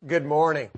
Good morning.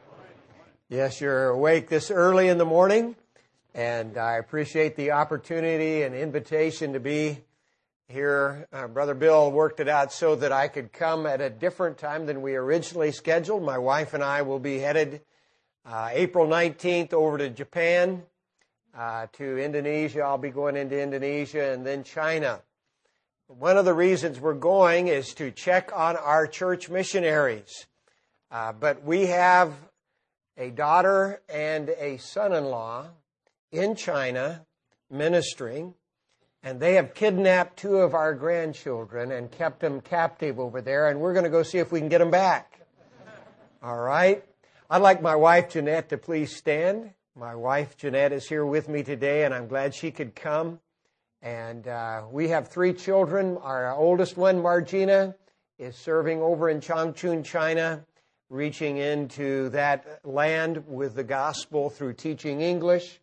Yes, you're awake this early in the morning, and I appreciate the opportunity and invitation to be here. Brother Bill worked it out so that I could come at a different time than we originally scheduled. My wife and I will be headed April 19th over to Japan, to Indonesia. I'll be going into Indonesia and then China. One of the reasons we're going is to check on our church missionaries. But we have a daughter and a son-in-law in China ministering, and they have kidnapped two of our grandchildren and kept them captive over there, and we're going to go see if we can get them back. All right? I'd like my wife, Jeanette, to please stand. My wife, Jeanette, is here with me today, and I'm glad she could come. And we have three children. Our oldest one, Margina, is serving over in Changchun, China, reaching into that land with the gospel through teaching English.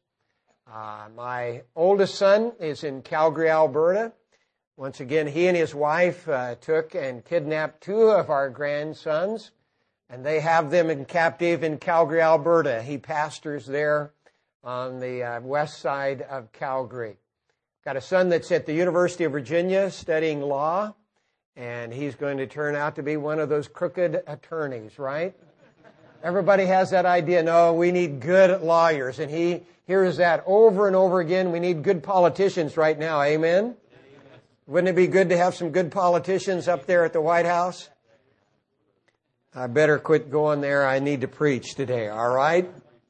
My oldest son is in Calgary, Alberta. Once again, he and his wife took and kidnapped two of our grandsons, and they have them in captive in Calgary, Alberta. He pastors there on the west side of Calgary. Got a son that's at the University of Virginia studying law, and he's going to turn out to be one of those crooked attorneys, right? Everybody has that idea. No, we need good lawyers. And he hears that over and over again. We need good politicians right now. Amen? Amen. Wouldn't it be good to have some good politicians up there at the White House? I better quit going there. I need to preach today, all right?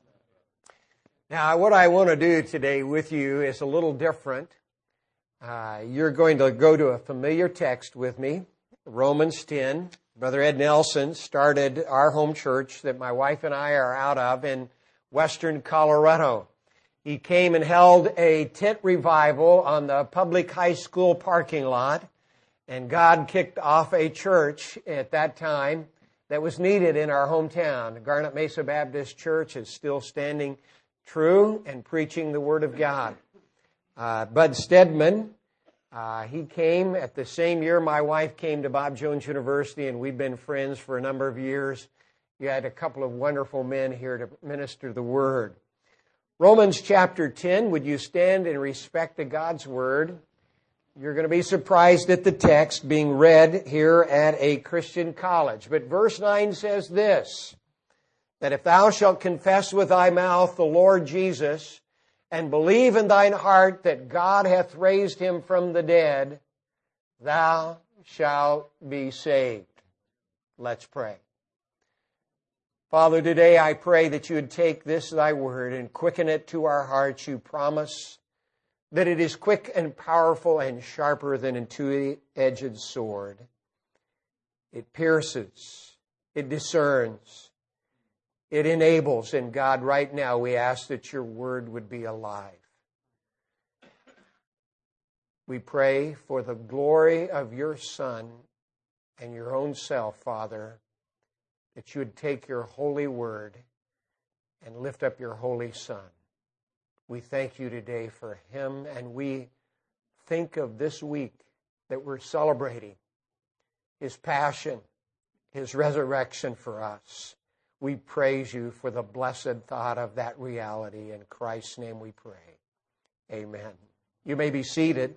Now, what I want to do today with you is a little different. You're going to go to a familiar text with me, Romans 10. Brother Ed Nelson started our home church that my wife and I are out of in western Colorado. He came and held a tent revival on the public high school parking lot, and God kicked off a church at that time that was needed in our hometown. The Garnet Mesa Baptist Church is still standing true and preaching the Word of God. Bud Stedman, he came at the same year my wife came to Bob Jones University, and we've been friends for a number of years. You had a couple of wonderful men here to minister the Word. Romans chapter 10, would you stand in respect to God's Word? You're going to be surprised at the text being read here at a Christian college. But verse 9 says this, that if thou shalt confess with thy mouth the Lord Jesus, and believe in thine heart that God hath raised him from the dead, thou shalt be saved. Let's pray. Father, today I pray that you would take this thy word and quicken it to our hearts. You promise that it is quick and powerful and sharper than a two-edged sword. It pierces, it discerns, it enables, and God, right now we ask that your word would be alive. We pray for the glory of your Son and your own self, Father, that you would take your holy word and lift up your holy Son. We thank you today for him, and we think of this week that we're celebrating his passion, his resurrection for us. We praise you for the blessed thought of that reality. In Christ's name we pray. Amen. You may be seated.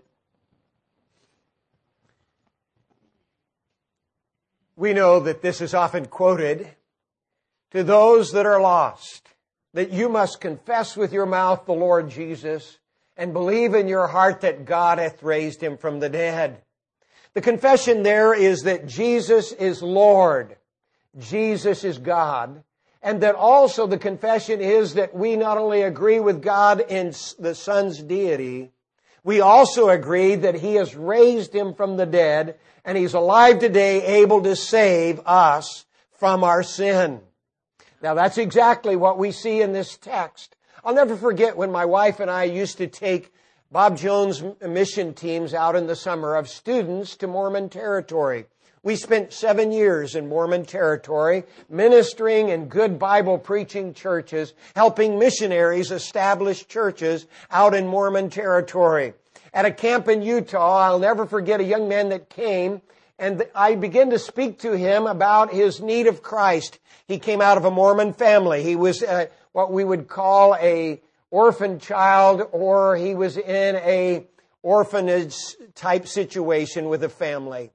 We know that this is often quoted to those that are lost, that you must confess with your mouth the Lord Jesus and believe in your heart that God hath raised him from the dead. The confession there is that Jesus is Lord. Jesus is God, and that also the confession is that we not only agree with God in the Son's deity, we also agree that he has raised him from the dead, and he's alive today, able to save us from our sin. Now that's exactly what we see in this text. I'll never forget when my wife and I used to take Bob Jones mission teams out in the summer of students to Mormon territory. We spent 7 years in Mormon territory, ministering in good Bible-preaching churches, helping missionaries establish churches out in Mormon territory. At a camp in Utah, I'll never forget a young man that came And I began to speak to him about his need of Christ. He came out of a Mormon family. He was what we would call a orphan child, or he was in a orphanage type situation with a family.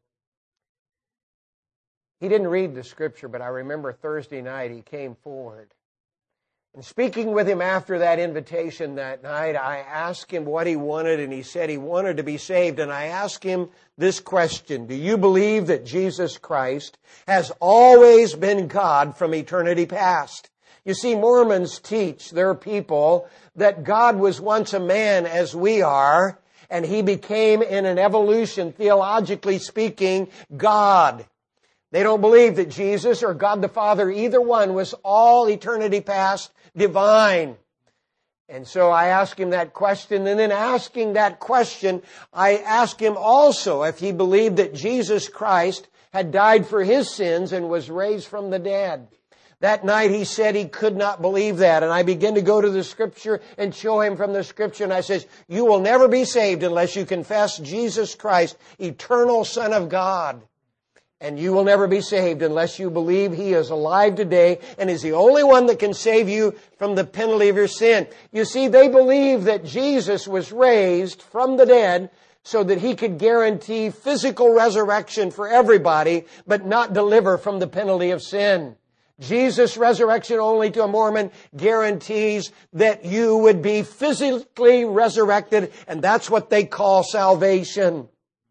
He didn't read the scripture, but I remember Thursday night he came forward. And speaking with him after that invitation that night, I asked him what he wanted, and he said he wanted to be saved. And I asked him this question: do you believe that Jesus Christ has always been God from eternity past? You see, Mormons teach their people that God was once a man as we are, and He became, in an evolution, theologically speaking, God. They don't believe that Jesus or God the Father, either one, was all eternity past divine. And so I asked him that question, and then asking that question, I asked him also if he believed that Jesus Christ had died for his sins and was raised from the dead. That night he said he could not believe that, and I began to go to the Scripture and show him from the Scripture, and I says, you will never be saved unless you confess Jesus Christ, eternal Son of God. And you will never be saved unless you believe He is alive today and is the only one that can save you from the penalty of your sin. You see, they believe that Jesus was raised from the dead so that He could guarantee physical resurrection for everybody, but not deliver from the penalty of sin. Jesus' resurrection only to a Mormon guarantees that you would be physically resurrected, and that's what they call salvation.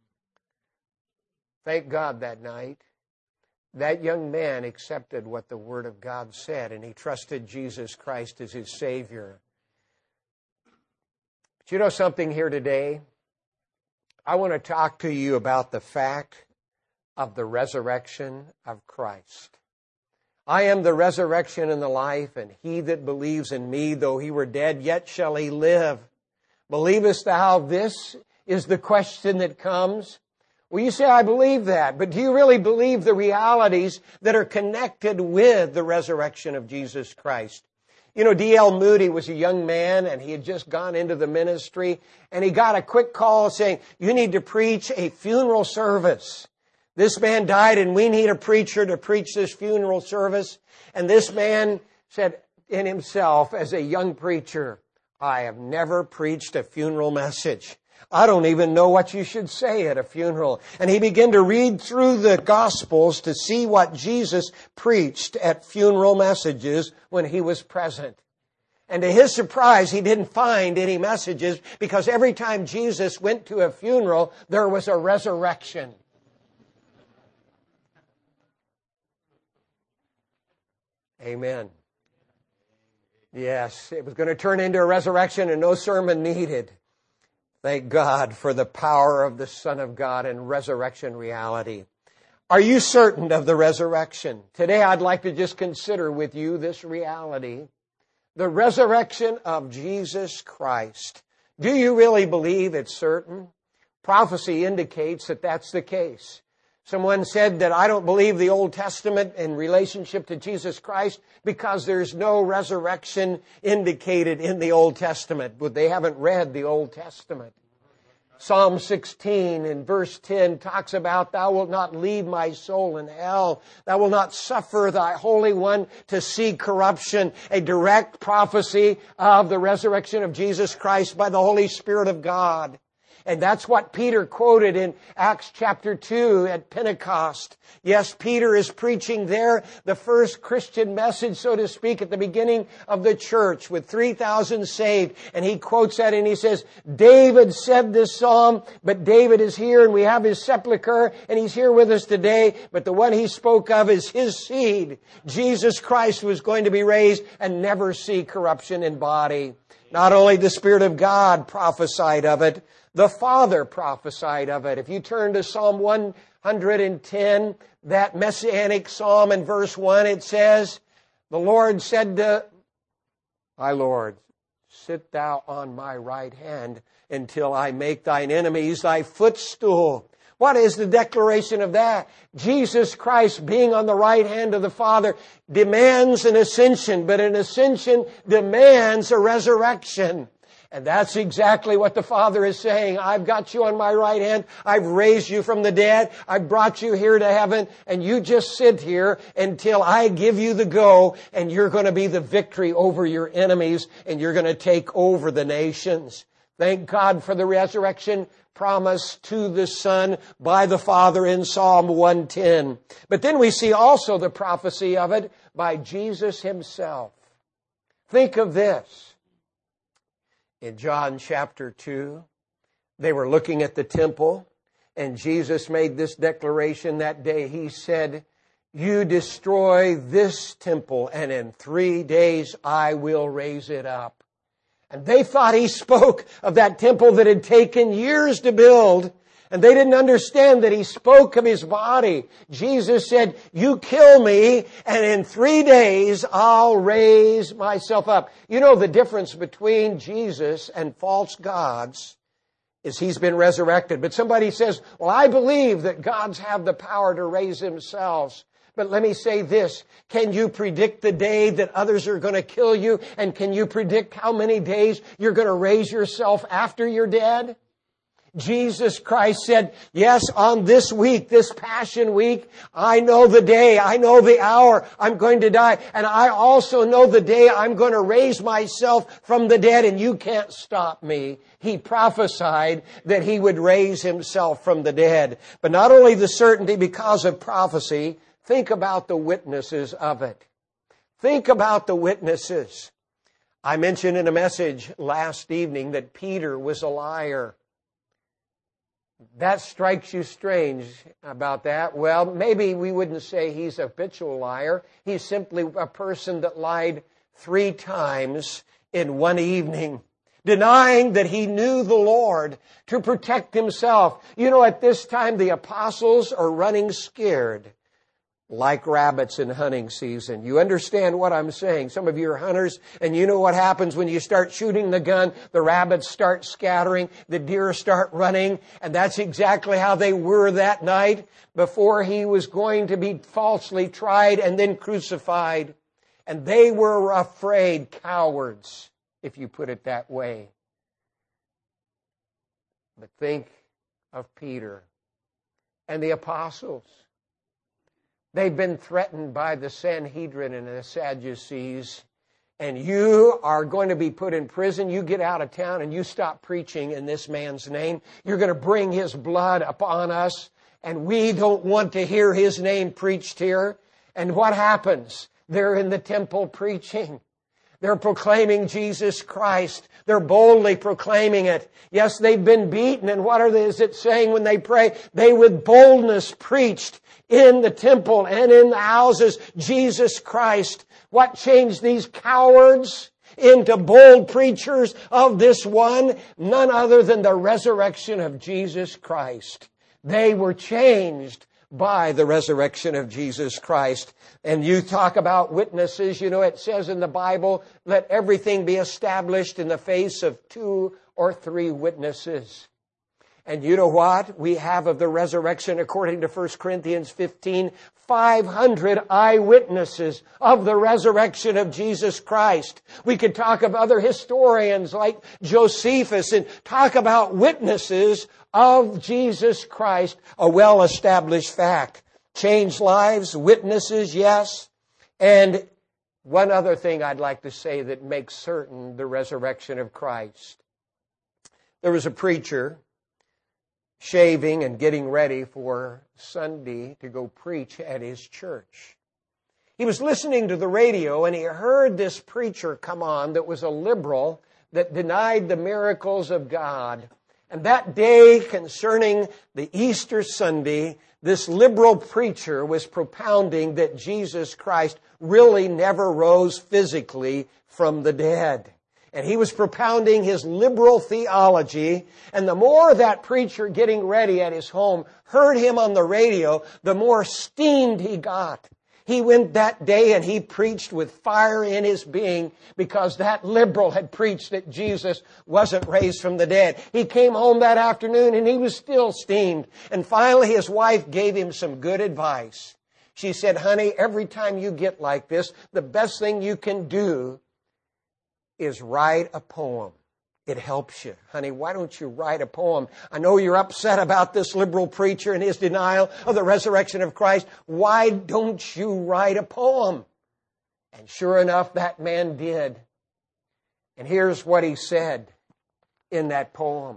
Thank God that night, that young man accepted what the Word of God said, and he trusted Jesus Christ as his Savior. But you know something here today? I want to talk to you about the fact of the resurrection of Christ. I am the resurrection and the life, and he that believes in me, though he were dead, yet shall he live. Believest thou this is the question that comes? Well, you say, I believe that, but do you really believe the realities that are connected with the resurrection of Jesus Christ? You know, D.L. Moody was a young man, and he had just gone into the ministry, and he got a quick call saying, you need to preach a funeral service. This man died, and we need a preacher to preach this funeral service. And this man said in himself, as a young preacher, I have never preached a funeral message. I don't even know what you should say at a funeral. And he began to read through the Gospels to see what Jesus preached at funeral messages when he was present. And to his surprise, he didn't find any messages, because every time Jesus went to a funeral, there was a resurrection. Amen. Yes, it was going to turn into a resurrection and no sermon needed. Thank God for the power of the Son of God and resurrection reality. Are you certain of the resurrection? Today I'd like to just consider with you this reality. The resurrection of Jesus Christ. Do you really believe it's certain? Prophecy indicates that that's the case. Someone said that I don't believe the Old Testament in relationship to Jesus Christ because there's no resurrection indicated in the Old Testament. But they haven't read the Old Testament. Psalm 16 in verse 10 talks about, Thou wilt not leave my soul in hell. Thou wilt not suffer thy Holy One to see corruption. A direct prophecy of the resurrection of Jesus Christ by the Holy Spirit of God. And that's what Peter quoted in Acts chapter 2 at Pentecost. Yes, Peter is preaching there the first Christian message, so to speak, at the beginning of the church with 3,000 saved. And he quotes that and he says, David said this psalm, but David is here and we have his sepulcher and he's here with us today. But the one he spoke of is his seed. Jesus Christ was going to be raised and never see corruption in body. Not only the Spirit of God prophesied of it, the Father prophesied of it. If you turn to Psalm 110, that messianic psalm in verse 1, it says, The Lord said to my Lord, Sit thou on my right hand until I make thine enemies thy footstool. What is the declaration of that? Jesus Christ being on the right hand of the Father demands an ascension, but an ascension demands a resurrection. And that's exactly what the Father is saying. I've got you on my right hand. I've raised you from the dead. I've brought you here to heaven. And you just sit here until I give you the go. And you're going to be the victory over your enemies. And you're going to take over the nations. Thank God for the resurrection promise to the Son by the Father in Psalm 110. But then we see also the prophecy of it by Jesus Himself. Think of this. In John chapter 2, they were looking at the temple, and Jesus made this declaration that day. He said, you destroy this temple, and in 3 days I will raise it up. And they thought He spoke of that temple that had taken years to build, and they didn't understand that He spoke of His body. Jesus said, you kill me, and in 3 days I'll raise myself up. You know, the difference between Jesus and false gods is He's been resurrected. But somebody says, well, I believe that gods have the power to raise themselves. But let me say this, can you predict the day that others are going to kill you? And can you predict how many days you're going to raise yourself after you're dead? Jesus Christ said, yes, on this week, this Passion Week, I know the day, I know the hour I'm going to die, and I also know the day I'm going to raise myself from the dead, and you can't stop me. He prophesied that He would raise Himself from the dead. But not only the certainty because of prophecy, think about the witnesses of it. Think about the witnesses. I mentioned in a message last evening that Peter was a liar. That strikes you strange about that. Well, maybe we wouldn't say he's a habitual liar. He's simply a person that lied 3 times in one evening, denying that he knew the Lord to protect himself. You know, at this time, the apostles are running scared like rabbits in hunting season. You understand what I'm saying? Some of you are hunters, and you know what happens when you start shooting the gun. The rabbits start scattering, the deer start running, and that's exactly how they were that night before He was going to be falsely tried and then crucified. And they were afraid, cowards, if you put it that way. But think of Peter and the apostles. They've been threatened by the Sanhedrin and the Sadducees, and you are going to be put in prison. You get out of town and you stop preaching in this man's name. You're going to bring his blood upon us, and we don't want to hear his name preached here. And what happens? They're in the temple preaching. They're proclaiming Jesus Christ. They're boldly proclaiming it. Yes, they've been beaten, and what is it saying when they pray? They with boldness preached in the temple and in the houses Jesus Christ. What changed these cowards into bold preachers of this one? None other than the resurrection of Jesus Christ. They were changed by the resurrection of Jesus Christ. And you talk about witnesses, you know, it says in the Bible, let everything be established in the face of 2 or 3 witnesses. And you know what? We have of the resurrection, according to 1 Corinthians 15, 500 eyewitnesses of the resurrection of Jesus Christ. We could talk of other historians like Josephus and talk about witnesses of Jesus Christ, a well-established fact. Changed lives, witnesses, yes. And one other thing I'd like to say that makes certain the resurrection of Christ. There was a preacher shaving and getting ready for Sunday to go preach at his church. He was listening to the radio, and he heard this preacher come on that was a liberal that denied the miracles of God. And that day concerning the Easter Sunday, this liberal preacher was propounding that Jesus Christ really never rose physically from the dead. And he was propounding his liberal theology. And the more that preacher getting ready at his home heard him on the radio, the more steamed he got. He went that day and he preached with fire in his being because that liberal had preached that Jesus wasn't raised from the dead. He came home that afternoon and he was still steamed. And finally his wife gave him some good advice. She said, honey, every time you get like this, the best thing you can do is write a poem. it helps you. Honey, why don't you write a poem? I know you're upset about this liberal preacher and his denial of the resurrection of Christ. Why don't you write a poem? And sure enough, that man did. And here's what he said in that poem.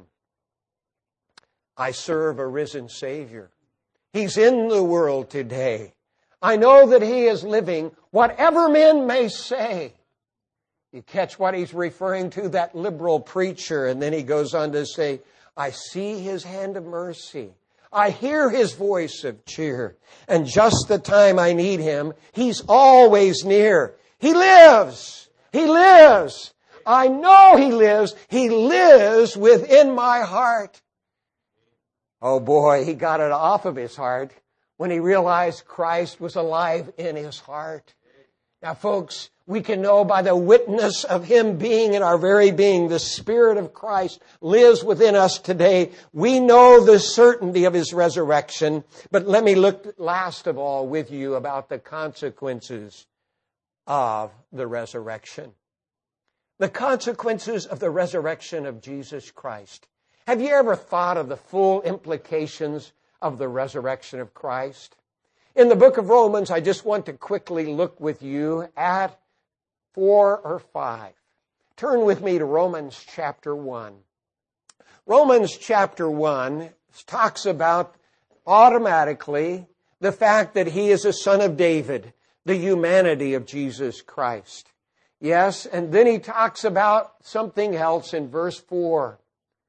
I serve a risen Savior. He's in the world today. I know that He is living, whatever men may say. You catch what he's referring to, that liberal preacher, and then he goes on to say, I see His hand of mercy. I hear His voice of cheer. And just the time I need Him, He's always near. He lives. He lives. I know He lives. He lives within my heart. Oh boy, he got it off of his heart when he realized Christ was alive in his heart. Now folks, we can know by the witness of Him being in our very being, the Spirit of Christ lives within us today. We know the certainty of His resurrection. But let me look last of all with you about the consequences of the resurrection. The consequences of the resurrection of Jesus Christ. Have you ever thought of the full implications of the resurrection of Christ? In the book of Romans, I just want to quickly look with you at 4 or 5. Turn with me to Romans chapter 1. Romans chapter 1 talks about automatically the fact that He is a son of David, the humanity of Jesus Christ. Yes, and then he talks about something else in verse 4.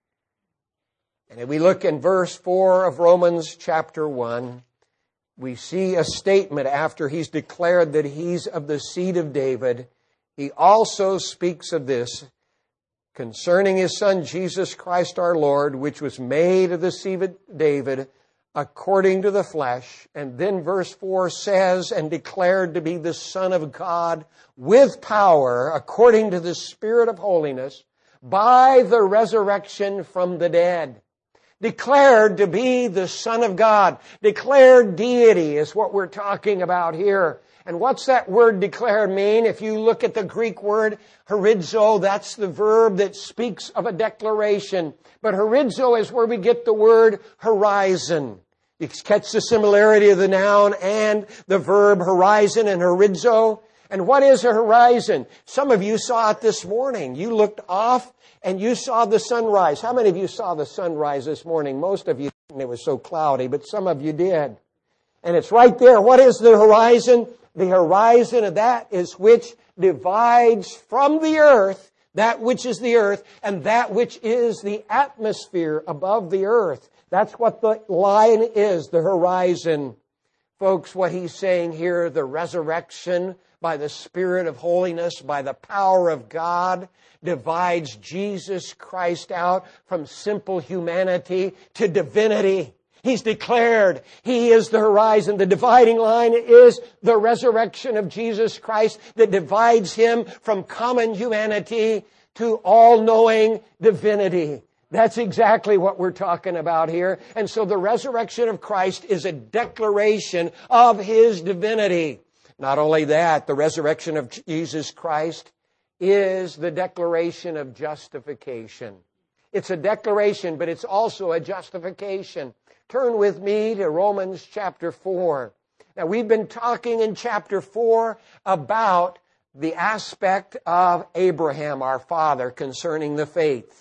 And if we look in verse 4 of Romans chapter 1, we see a statement after he's declared that he's of the seed of David. He also speaks of this concerning His Son, Jesus Christ our Lord, which was made of the seed of David according to the flesh. And then verse 4 says, and declared to be the Son of God with power according to the Spirit of holiness by the resurrection from the dead. Declared to be the Son of God. Declared deity is what we're talking about here. And what's that word declare mean? If you look at the Greek word horizo, that's the verb that speaks of a declaration. But horizo is where we get the word horizon. You catch the similarity of the noun and the verb horizon and horizo. And what is a horizon? Some of you saw it this morning. You looked off and you saw the sunrise. How many of you saw the sunrise this morning? Most of you didn't. It was so cloudy, but some of you did. And it's right there. What is the horizon? The horizon of that is which divides from the earth, that which is the earth, and that which is the atmosphere above the earth. That's what the line is, the horizon. Folks, what he's saying here, the resurrection by the Spirit of holiness, by the power of God, divides Jesus Christ out from simple humanity to divinity. He's declared He is the horizon. The dividing line is the resurrection of Jesus Christ that divides Him from common humanity to all-knowing divinity. That's exactly what we're talking about here. And so the resurrection of Christ is a declaration of His divinity. Not only that, the resurrection of Jesus Christ is the declaration of justification. It's a declaration, but it's also a justification. Turn with me to Romans chapter 4. Now, we've been talking in chapter 4 about the aspect of Abraham, our father, concerning the faith.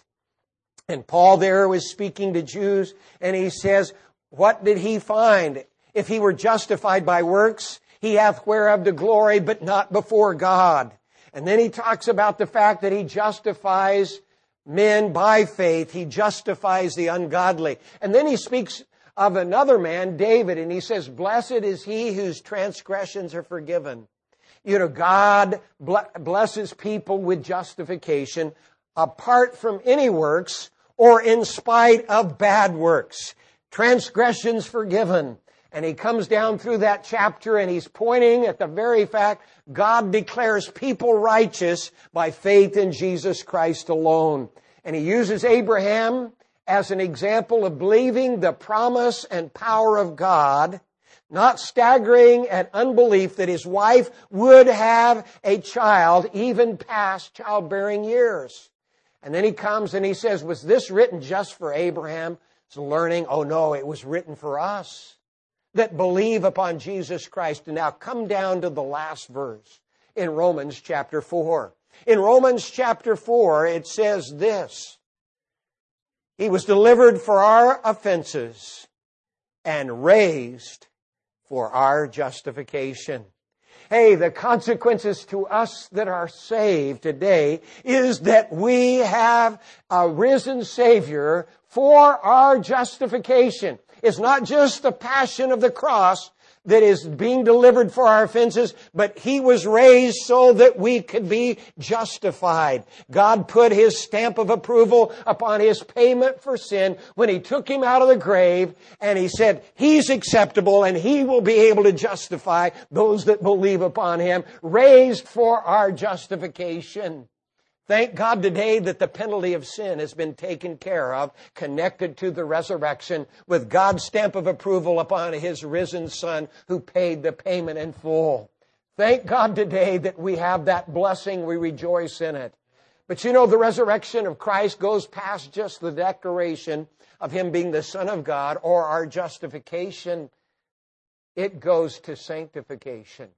And Paul there was speaking to Jews, and he says, what did he find? If he were justified by works, he hath whereof the glory, but not before God. And then he talks about the fact that he justifies men by faith. He justifies the ungodly. And then he speaks of another man, David, and he says, blessed is he whose transgressions are forgiven. You know, God blesses people with justification apart from any works or in spite of bad works. Transgressions forgiven. And he comes down through that chapter and he's pointing at the very fact God declares people righteous by faith in Jesus Christ alone. And he uses Abraham as an example of believing the promise and power of God, not staggering at unbelief that his wife would have a child even past childbearing years. And then he comes and he says, was this written just for Abraham's learning? Oh no, it was written for us that believe upon Jesus Christ. And now come down to the last verse in Romans chapter 4. In Romans chapter 4, it says this: He was delivered for our offenses and raised for our justification. Hey, the consequences to us that are saved today is that we have a risen Savior for our justification. It's not just the passion of the cross that is being delivered for our offenses, but He was raised so that we could be justified. God put His stamp of approval upon His payment for sin when He took Him out of the grave, and He said He's acceptable and He will be able to justify those that believe upon Him, raised for our justification. Thank God today that the penalty of sin has been taken care of, connected to the resurrection, with God's stamp of approval upon His risen Son who paid the payment in full. Thank God today that we have that blessing. We rejoice in it. But you know, the resurrection of Christ goes past just the declaration of Him being the Son of God or our justification. It goes to sanctification.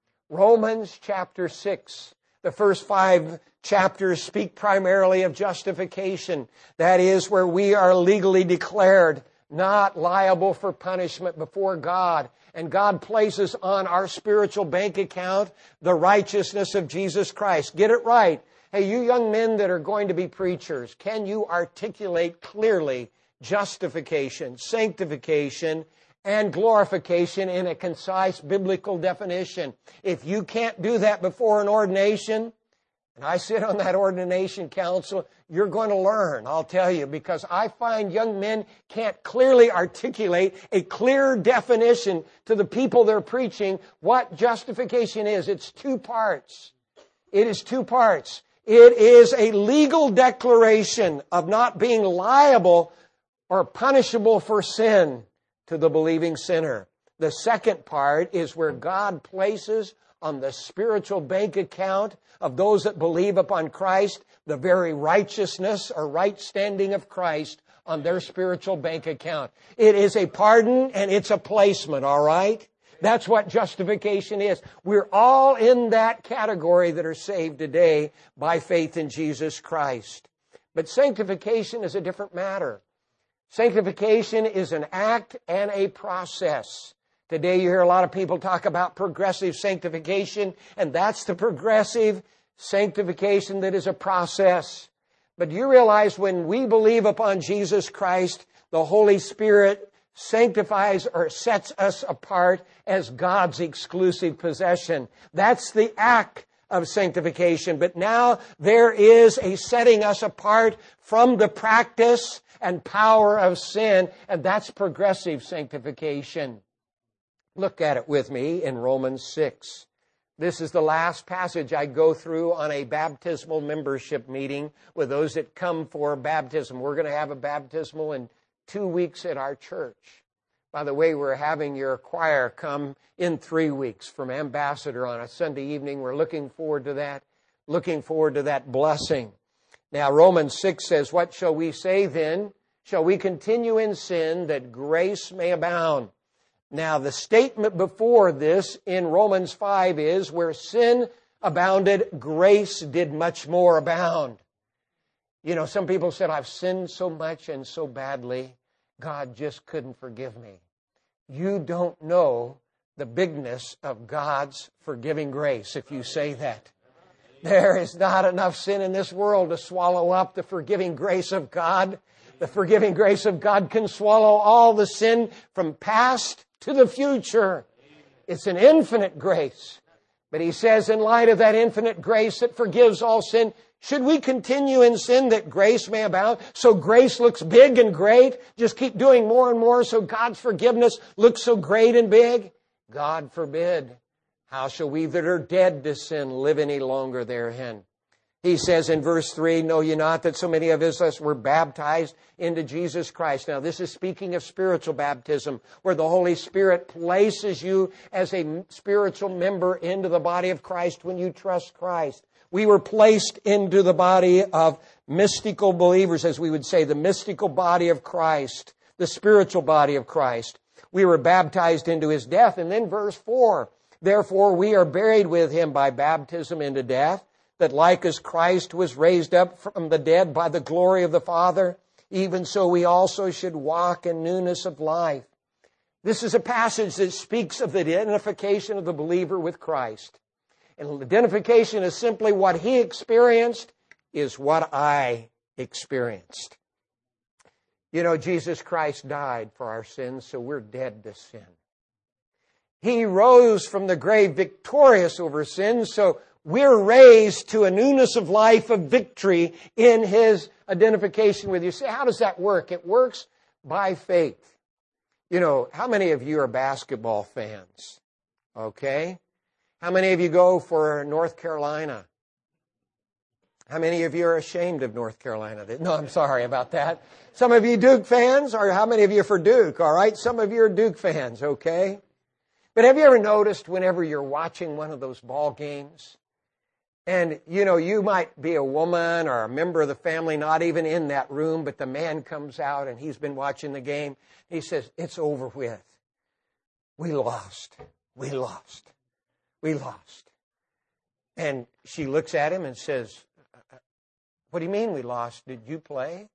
Romans chapter 6. The first 5 chapters speak primarily of justification. That is where we are legally declared not liable for punishment before God. And God places on our spiritual bank account the righteousness of Jesus Christ. Get it right. Hey, you young men that are going to be preachers, can you articulate clearly justification, sanctification, and glorification in a concise biblical definition? If you can't do that before an ordination, and I sit on that ordination council, you're going to learn, I'll tell you, because I find young men can't clearly articulate a clear definition to the people they're preaching what justification is. It's 2 parts. It is 2 parts. It is a legal declaration of not being liable or punishable for sin to the believing sinner. The second part is where God places on the spiritual bank account of those that believe upon Christ the very righteousness or right standing of Christ on their spiritual bank account. It is a pardon and it's a placement, all right? That's what justification is. We're all in that category that are saved today by faith in Jesus Christ. But sanctification is a different matter. Sanctification is an act and a process. Today you hear a lot of people talk about progressive sanctification, and that's the progressive sanctification that is a process. But do you realize when we believe upon Jesus Christ, the Holy Spirit sanctifies or sets us apart as God's exclusive possession? That's the act of sanctification. But now there is a setting us apart from the practice and power of sin, and that's progressive sanctification. Look at it with me in Romans 6. This is the last passage I go through on a baptismal membership meeting with those that come for baptism. We're going to have a baptismal in 2 weeks at our church. By the way, we're having your choir come in 3 weeks from Ambassador on a Sunday evening. We're looking forward to that. Looking forward to that blessing. Now, Romans 6 says, what shall we say then? Shall we continue in sin that grace may abound? Now, the statement before this in Romans 5 is, where sin abounded, grace did much more abound. You know, some people said, I've sinned so much and so badly, God just couldn't forgive me. You don't know the bigness of God's forgiving grace if you say that. There is not enough sin in this world to swallow up the forgiving grace of God. The forgiving grace of God can swallow all the sin from past to the future. It's an infinite grace. But He says, in light of that infinite grace that forgives all sin, should we continue in sin that grace may abound? So grace looks big and great. Just keep doing more and more so God's forgiveness looks so great and big? God forbid. How shall we that are dead to sin live any longer therein? He says in verse 3, "Know ye not that so many of us were baptized into Jesus Christ?" Now, this is speaking of spiritual baptism, where the Holy Spirit places you as a spiritual member into the body of Christ when you trust Christ. We were placed into the body of mystical believers, as we would say, the mystical body of Christ, the spiritual body of Christ. We were baptized into His death. And then verse 4, "Therefore we are buried with Him by baptism into death, that like as Christ was raised up from the dead by the glory of the Father, even so we also should walk in newness of life." This is a passage that speaks of the identification of the believer with Christ. And identification is simply what He experienced is what I experienced. You know, Jesus Christ died for our sins, so we're dead to sin. He rose from the grave victorious over sin, so we're raised to a newness of life, of victory in His identification with you. See, how does that work? It works by faith. You know, how many of you are basketball fans? Okay. How many of you go for North Carolina? How many of you are ashamed of North Carolina? No, I'm sorry about that. Some of you Duke fans, or how many of you are for Duke? All right, some of you are Duke fans, okay? But have you ever noticed whenever you're watching one of those ball games, and, you know, you might be a woman or a member of the family not even in that room, but the man comes out and he's been watching the game. He says, "It's over with. We lost. We lost. We lost." And she looks at him and says, "What do you mean we lost? Did you play?"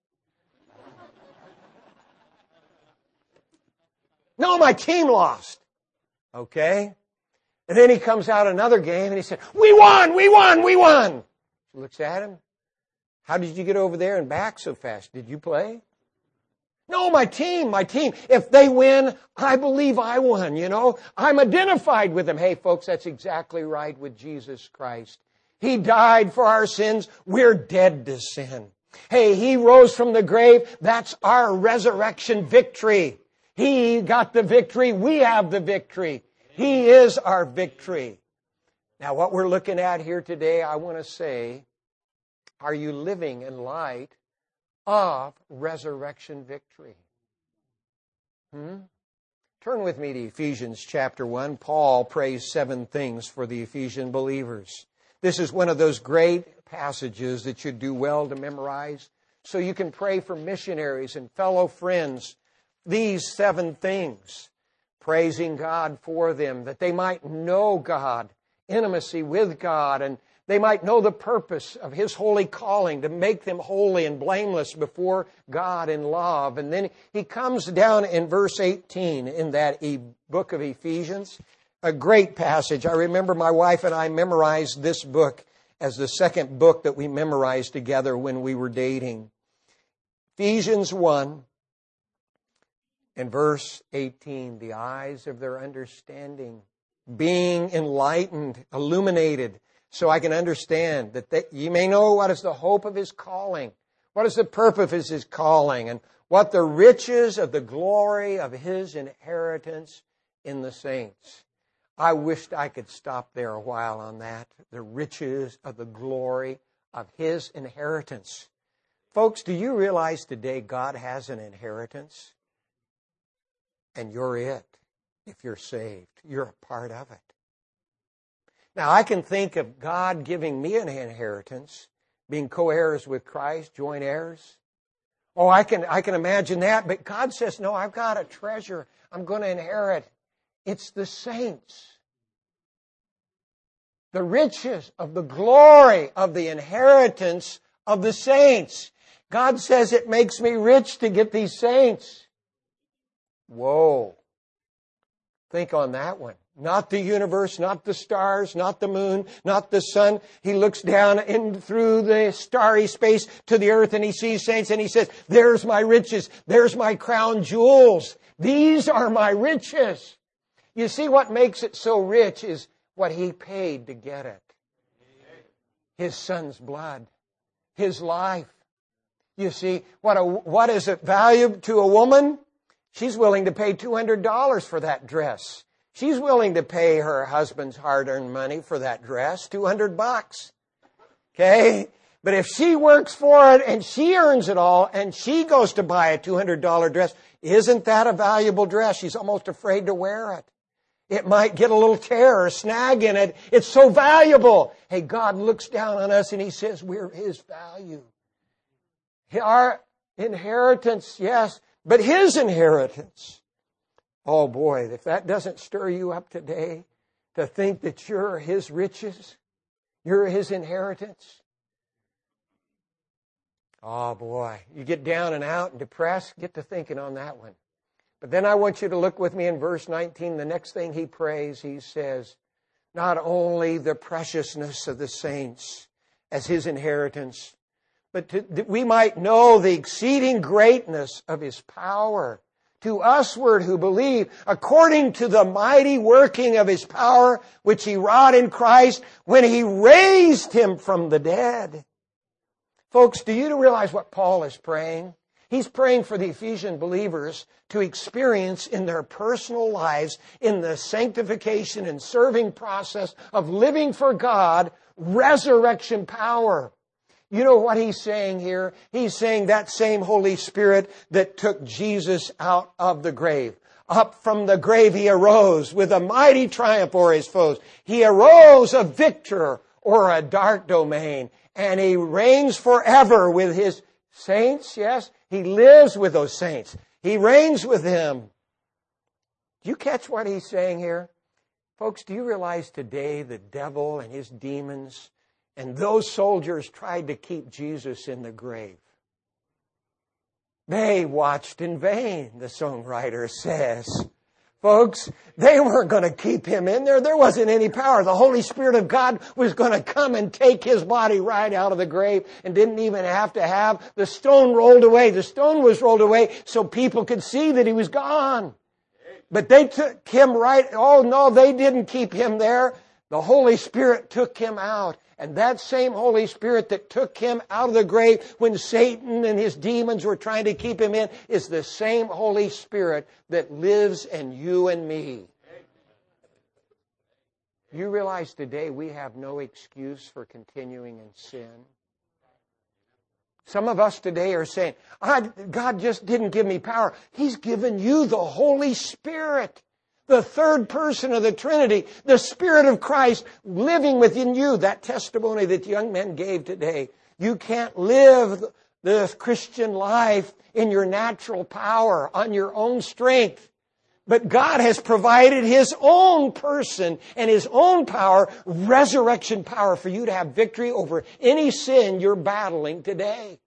"No, my team lost." Okay. And then he comes out another game and he said, "We won, we won, we won." She looks at him. "How did you get over there and back so fast? Did you play?" "No, my team, my team. If they win, I believe I won, you know. I'm identified with them." Hey, folks, that's exactly right with Jesus Christ. He died for our sins. We're dead to sin. Hey, He rose from the grave. That's our resurrection victory. He got the victory. We have the victory. He is our victory. Now, what we're looking at here today, I want to say, are you living in light of resurrection victory? Turn with me to Ephesians chapter 1. Paul prays 7 things for the Ephesian believers. This is one of those great passages that you'd do well to memorize so you can pray for missionaries and fellow friends. These 7 things, praising God for them, that they might know God, intimacy with God, and they might know the purpose of His holy calling to make them holy and blameless before God in love. And then he comes down in verse 18 in that book of Ephesians, a great passage. I remember my wife and I memorized this book as the second book that we memorized together when we were dating. Ephesians 1 and verse 18, "The eyes of their understanding being enlightened, illuminated, so I can understand that you may know what is the hope of His calling, what is the purpose of His calling, and what the riches of the glory of His inheritance in the saints." I wished I could stop there a while on that. The riches of the glory of His inheritance. Folks, do you realize today God has an inheritance? And you're it. If you're saved, you're a part of it. Now, I can think of God giving me an inheritance, being co-heirs with Christ, joint heirs. Oh, I can imagine that. But God says, no, I've got a treasure I'm going to inherit. It's the saints. The riches of the glory of the inheritance of the saints. God says it makes me rich to get these saints. Whoa. Think on that one. Not the universe, not the stars, not the moon, not the sun. He looks down in through the starry space to the earth and He sees saints and He says, "There's my riches. There's my crown jewels. These are my riches." You see, what makes it so rich is what He paid to get it. His Son's blood. His life. You see, what is it value to a woman? She's willing to pay $200 for that dress. She's willing to pay her husband's hard-earned money for that dress, $200. Okay? But if she works for it and she earns it all and she goes to buy a $200 dress, isn't that a valuable dress? She's almost afraid to wear it. It might get a little tear or snag in it. It's so valuable. Hey, God looks down on us and He says we're His value. Our inheritance, yes, but His inheritance. Oh boy, if that doesn't stir you up today to think that you're His riches, you're His inheritance. Oh boy, you get down and out and depressed, get to thinking on that one. But then I want you to look with me in verse 19. The next thing he prays, he says, not only the preciousness of the saints as His inheritance, but that we might know the exceeding greatness of His power to usward who believe, according to the mighty working of His power, which He wrought in Christ when He raised Him from the dead. Folks, do you realize what Paul is praying? He's praying for the Ephesian believers to experience in their personal lives, in the sanctification and serving process of living for God, resurrection power. You know what he's saying here? He's saying that same Holy Spirit that took Jesus out of the grave. Up from the grave He arose with a mighty triumph o'er His foes. He arose a victor o'er a dark domain. And He reigns forever with His saints, yes? He lives with those saints. He reigns with them. Do you catch what he's saying here? Folks, do you realize today the devil and his demons and those soldiers tried to keep Jesus in the grave? They watched in vain, the songwriter says. Folks, they weren't going to keep Him in there. There wasn't any power. The Holy Spirit of God was going to come and take His body right out of the grave and didn't even have to have the stone rolled away. The stone was rolled away so people could see that He was gone. But they took Him right. Oh no, they didn't keep Him there. The Holy Spirit took Him out. And that same Holy Spirit that took Him out of the grave when Satan and his demons were trying to keep Him in is the same Holy Spirit that lives in you and me. You realize today we have no excuse for continuing in sin? Some of us today are saying, God just didn't give me power. He's given you the Holy Spirit. The third person of the Trinity, the Spirit of Christ living within you. That testimony that young men gave today. You can't live the Christian life in your natural power, on your own strength. But God has provided His own person and His own power, resurrection power, for you to have victory over any sin you're battling today.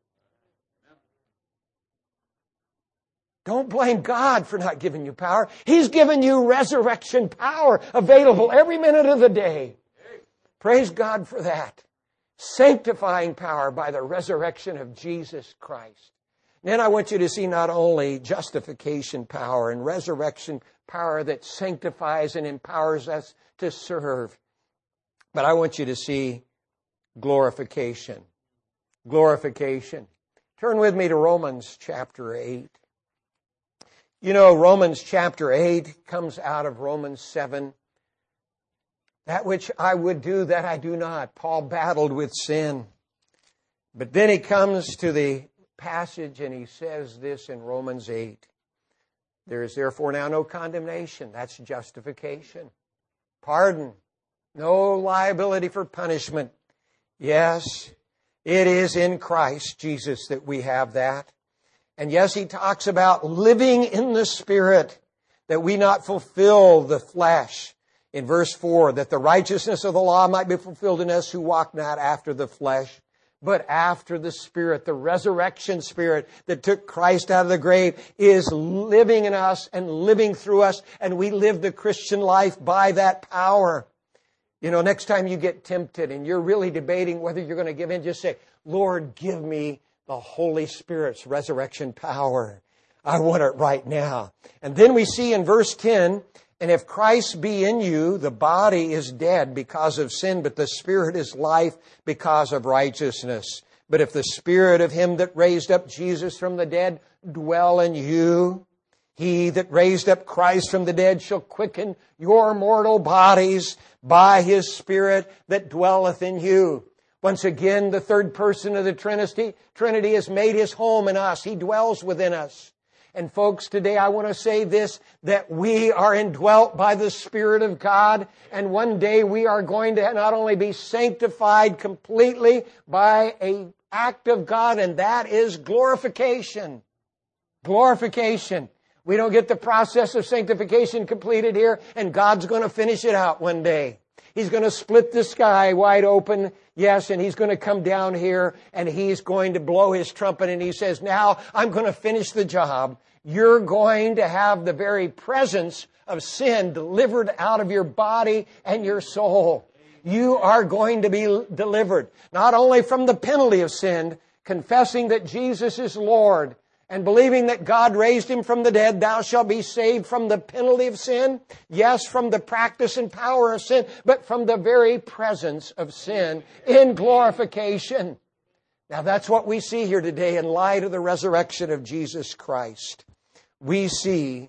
Don't blame God for not giving you power. He's given you resurrection power available every minute of the day. Praise God for that. Sanctifying power by the resurrection of Jesus Christ. Then I want you to see not only justification power and resurrection power that sanctifies and empowers us to serve, but I want you to see glorification. Glorification. Turn with me to Romans chapter 8. You know, Romans chapter 8 comes out of Romans 7. That which I would do, that I do not. Paul battled with sin. But then he comes to the passage and he says this in Romans 8. There is therefore now no condemnation. That's justification. Pardon. No liability for punishment. Yes, it is in Christ Jesus that we have that. And yes, he talks about living in the Spirit, that we not fulfill the flesh. In verse 4, that the righteousness of the law might be fulfilled in us who walk not after the flesh, but after the Spirit. The resurrection Spirit that took Christ out of the grave is living in us and living through us, and we live the Christian life by that power. You know, next time you get tempted and you're really debating whether you're going to give in, just say, Lord, give me the Holy Spirit's resurrection power. I want it right now. And then we see in verse 10, and if Christ be in you, the body is dead because of sin, but the Spirit is life because of righteousness. But if the Spirit of Him that raised up Jesus from the dead dwell in you, He that raised up Christ from the dead shall quicken your mortal bodies by His Spirit that dwelleth in you. Once again, the third person of the Trinity has made His home in us. He dwells within us. And folks, today I want to say this, that we are indwelt by the Spirit of God, and one day we are going to not only be sanctified completely by an act of God, and that is glorification. Glorification. We don't get the process of sanctification completed here, and God's going to finish it out one day. He's going to split the sky wide open, yes, and He's going to come down here and He's going to blow His trumpet and He says, now I'm going to finish the job. You're going to have the very presence of sin delivered out of your body and your soul. You are going to be delivered, not only from the penalty of sin, confessing that Jesus is Lord, and believing that God raised Him from the dead, thou shalt be saved from the penalty of sin. Yes, from the practice and power of sin, but from the very presence of sin in glorification. Now that's what we see here today in light of the resurrection of Jesus Christ. We see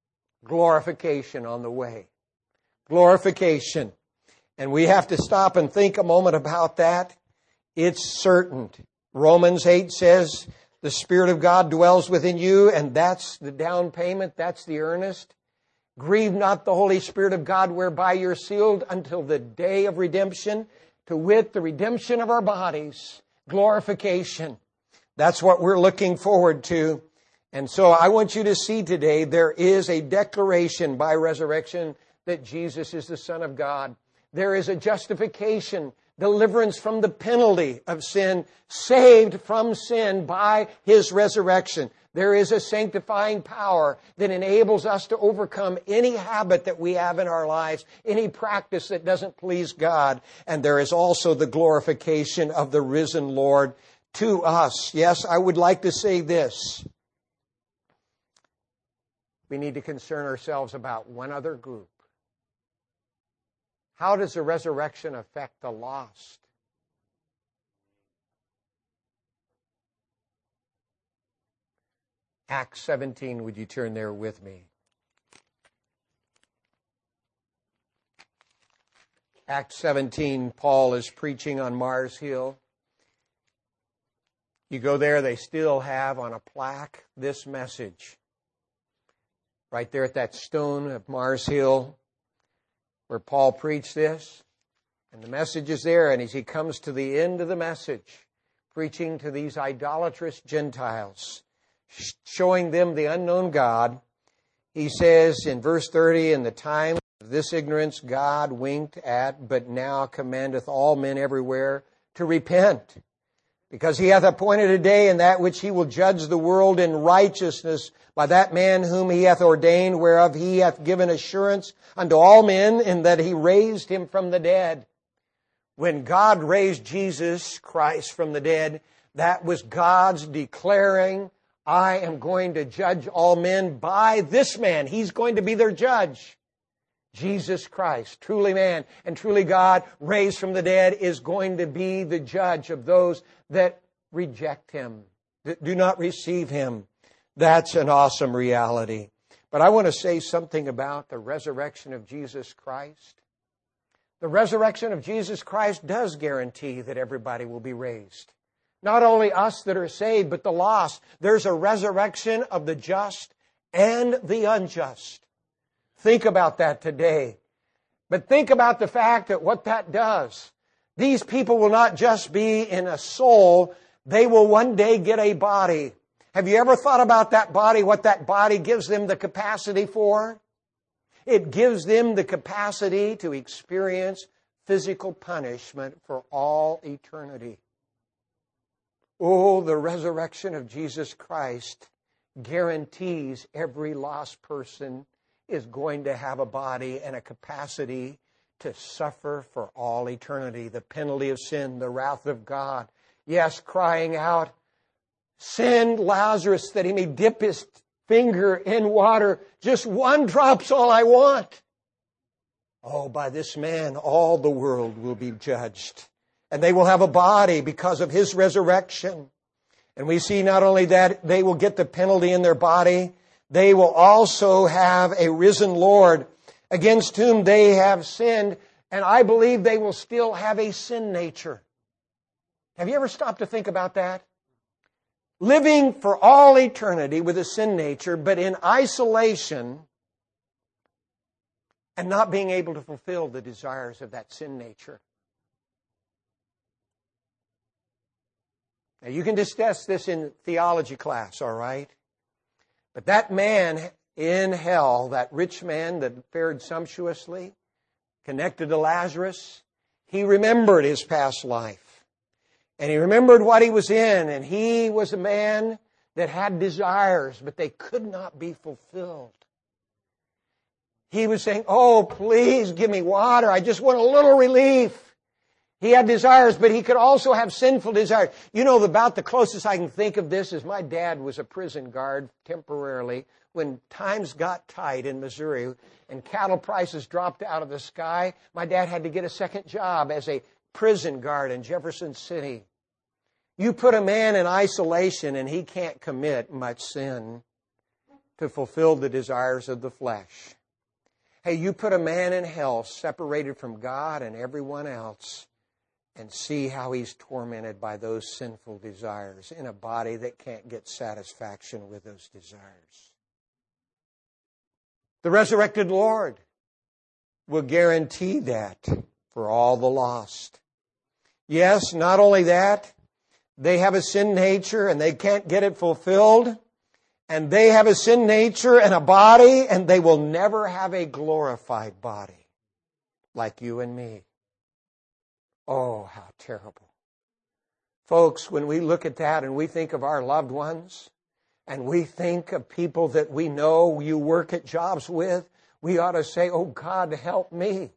glorification on the way. Glorification. And we have to stop and think a moment about that. It's certain. Romans 8 says, the Spirit of God dwells within you, and that's the down payment, that's the earnest. Grieve not the Holy Spirit of God, whereby you're sealed until the day of redemption, to wit, the redemption of our bodies, glorification. That's what we're looking forward to. And so I want you to see today, there is a declaration by resurrection that Jesus is the Son of God. There is a justification, deliverance from the penalty of sin, saved from sin by His resurrection. There is a sanctifying power that enables us to overcome any habit that we have in our lives, any practice that doesn't please God. And there is also the glorification of the risen Lord to us. Yes, I would like to say this. We need to concern ourselves about one other group. How does the resurrection affect the lost? Acts 17, would you turn there with me? Acts 17, Paul is preaching on Mars Hill. You go there, they still have on a plaque this message. Right there at that stone of Mars Hill, where Paul preached this. And the message is there, and as he comes to the end of the message, preaching to these idolatrous Gentiles, showing them the unknown God, he says in verse 30, in the time of this ignorance God winked at, but now commandeth all men everywhere to repent. Because He hath appointed a day in that which He will judge the world in righteousness by that man whom He hath ordained, whereof He hath given assurance unto all men, in that He raised Him from the dead. When God raised Jesus Christ from the dead, that was God's declaring, I am going to judge all men by this man. He's going to be their judge. Jesus Christ, truly man and truly God, raised from the dead, is going to be the judge of those that reject Him, that do not receive Him. That's an awesome reality. But I want to say something about the resurrection of Jesus Christ. The resurrection of Jesus Christ does guarantee that everybody will be raised. Not only us that are saved, but the lost. There's a resurrection of the just and the unjust. Think about that today. But think about the fact that what that does. These people will not just be in a soul, they will one day get a body. Have you ever thought about that body, what that body gives them the capacity for? It gives them the capacity to experience physical punishment for all eternity. Oh, the resurrection of Jesus Christ guarantees every lost person is going to have a body and a capacity to suffer for all eternity. The penalty of sin, the wrath of God. Yes, crying out, send Lazarus that he may dip his finger in water. Just one drop's all I want. Oh, by this man, all the world will be judged. And they will have a body because of His resurrection. And we see not only that they will get the penalty in their body, they will also have a risen Lord against whom they have sinned. And I believe they will still have a sin nature. Have you ever stopped to think about that? Living for all eternity with a sin nature, but in isolation and not being able to fulfill the desires of that sin nature. Now, you can discuss this in theology class, all right? But that man in hell, that rich man that fared sumptuously, connected to Lazarus, he remembered his past life. And he remembered what he was in, and he was a man that had desires, but they could not be fulfilled. He was saying, oh, please give me water. I just want a little relief. He had desires, but he could also have sinful desires. You know, about the closest I can think of this is my dad was a prison guard temporarily when times got tight in Missouri and cattle prices dropped out of the sky. My dad had to get a second job as a prison guard in Jefferson City. You put a man in isolation and he can't commit much sin to fulfill the desires of the flesh. Hey, you put a man in hell separated from God and everyone else and see how he's tormented by those sinful desires in a body that can't get satisfaction with those desires. The resurrected Lord will guarantee that for all the lost. Yes, not only that, they have a sin nature and they can't get it fulfilled. And they have a sin nature and a body, and they will never have a glorified body like you and me. Oh, how terrible. Folks, when we look at that and we think of our loved ones, and we think of people that we know you work at jobs with, we ought to say, oh God, help me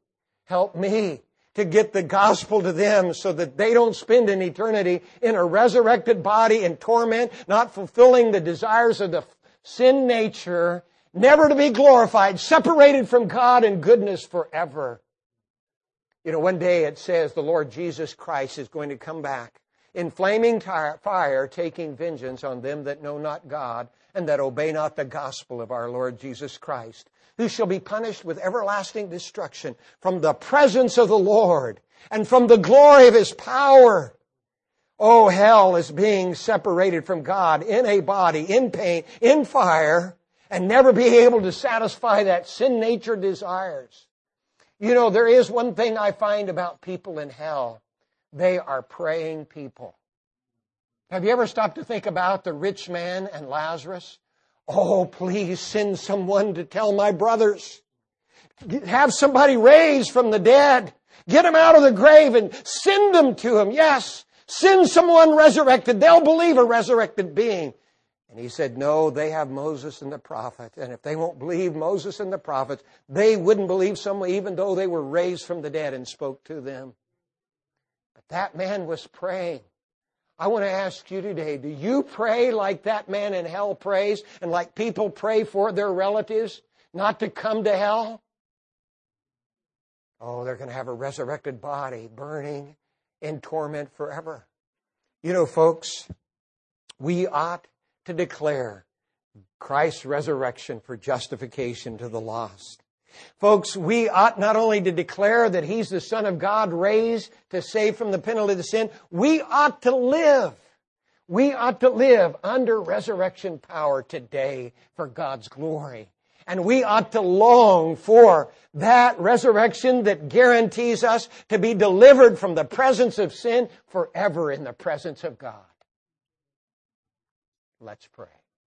to get the gospel to them so that they don't spend an eternity in a resurrected body in torment, not fulfilling the desires of the sin nature, never to be glorified, separated from God and goodness forever. You know, one day it says the Lord Jesus Christ is going to come back in flaming fire, taking vengeance on them that know not God and that obey not the gospel of our Lord Jesus Christ, who shall be punished with everlasting destruction from the presence of the Lord and from the glory of His power. Oh, hell is being separated from God in a body, in pain, in fire, and never be able to satisfy that sin nature desires. You know, there is one thing I find about people in hell. They are praying people. Have you ever stopped to think about the rich man and Lazarus? Oh, please send someone to tell my brothers. Have somebody raised from the dead. Get them out of the grave and send them to him. Yes, send someone resurrected. They'll believe a resurrected being. And he said, no, they have Moses and the prophets. And if they won't believe Moses and the prophets, they wouldn't believe someone even though they were raised from the dead and spoke to them. But that man was praying. I want to ask you today, do you pray like that man in hell prays and like people pray for their relatives not to come to hell? Oh, they're going to have a resurrected body burning in torment forever. You know, folks, we ought to declare Christ's resurrection for justification to the lost. Folks, we ought not only to declare that He's the Son of God raised to save from the penalty of sin, we ought to live. We ought to live under resurrection power today for God's glory. And we ought to long for that resurrection that guarantees us to be delivered from the presence of sin forever in the presence of God. Let's pray.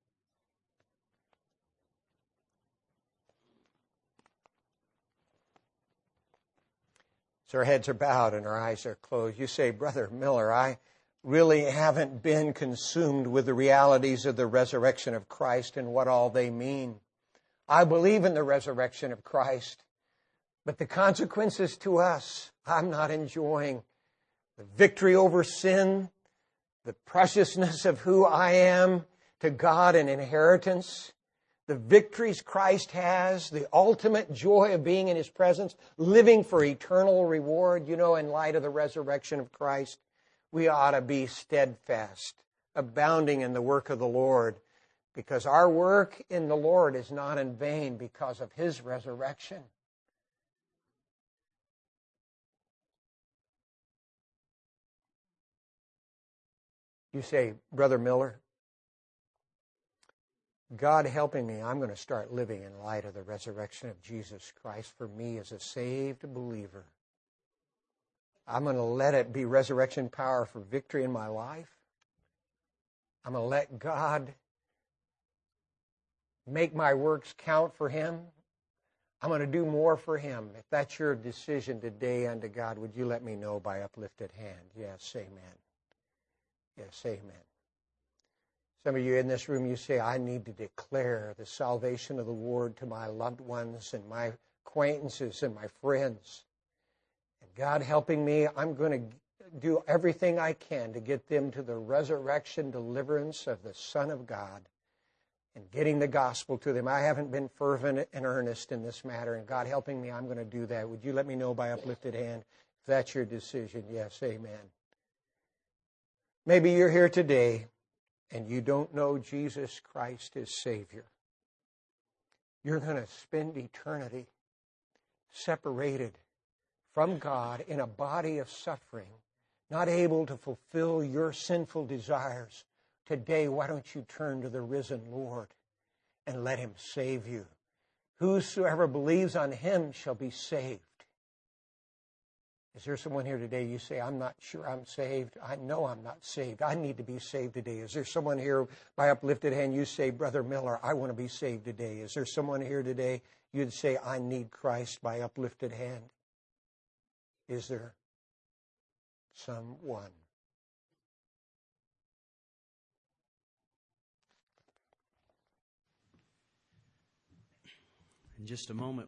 So our heads are bowed and our eyes are closed. You say, Brother Miller, I really haven't been consumed with the realities of the resurrection of Christ and what all they mean. I believe in the resurrection of Christ, but the consequences to us, I'm not enjoying. The victory over sin, the preciousness of who I am to God, an inheritance, the victories Christ has, the ultimate joy of being in His presence, living for eternal reward. You know, in light of the resurrection of Christ, we ought to be steadfast, abounding in the work of the Lord, because our work in the Lord is not in vain because of His resurrection. You say, Brother Miller, God helping me, I'm going to start living in light of the resurrection of Jesus Christ for me as a saved believer. I'm going to let it be resurrection power for victory in my life. I'm going to let God make my works count for Him. I'm going to do more for Him. If that's your decision today unto God, would you let me know by uplifted hand? Yes, amen. Yes, amen. Some of you in this room, you say, I need to declare the salvation of the Lord to my loved ones and my acquaintances and my friends. And God helping me, I'm going to do everything I can to get them to the resurrection deliverance of the Son of God and getting the gospel to them. I haven't been fervent and earnest in this matter, and God helping me, I'm going to do that. Would you let me know by uplifted hand if that's your decision? Yes, amen. Maybe you're here today and you don't know Jesus Christ as Savior. You're going to spend eternity separated from God in a body of suffering, not able to fulfill your sinful desires. Today, why don't you turn to the risen Lord and let Him save you? Whosoever believes on Him shall be saved. Is there someone here today, you say, I'm not sure I'm saved. I know I'm not saved. I need to be saved today. Is there someone here by uplifted hand, you say, Brother Miller, I want to be saved today. Is there someone here today, you'd say, I need Christ by uplifted hand? Is there someone? In just a moment,